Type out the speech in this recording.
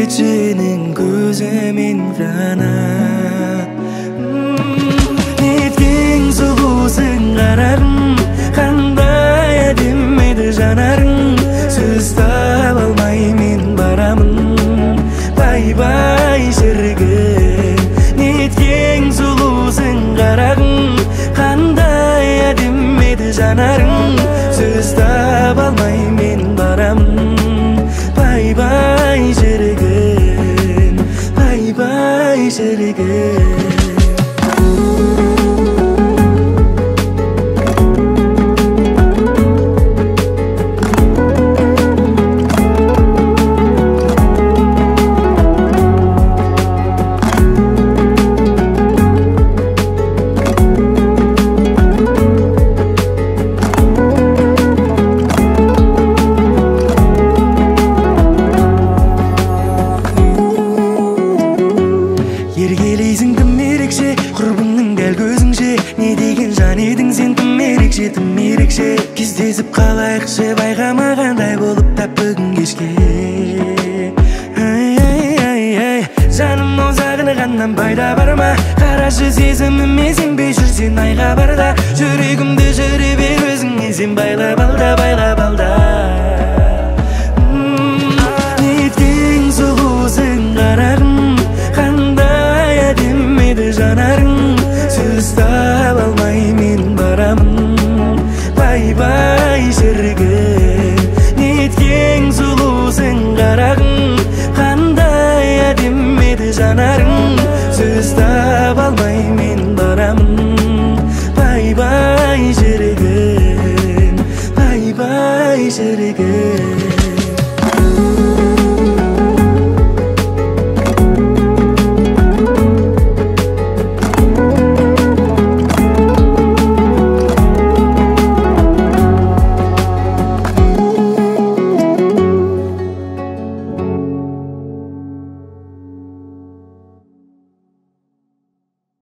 кеченің көзімен ғана. Неткен сұлусың қарарың, қандай әдемі еді жанарың. Сөз таба алмай мен барамын, бай-бай шіркін. Неткен сұлусың қарағың, қандай әдемі еді жанарың. Сөз таба алмай мен барамын, бай-бай шіркін, бай-бай шіркін. Еркелейсің тым ерекше, құрбыңның дәл көзіңше. Не деген жан едің сен, тым ерекше, тым ерекше. Кездесіп қалайықшы, байқамағандай болып тап бүгін кешке. Жаным ау сағынғаннан пайда бар ма? Қарашы сезіміме сенбей жүрсен айға барда. Жүрегімді жүре бер өзіңе сен байлап алда, байлап алда.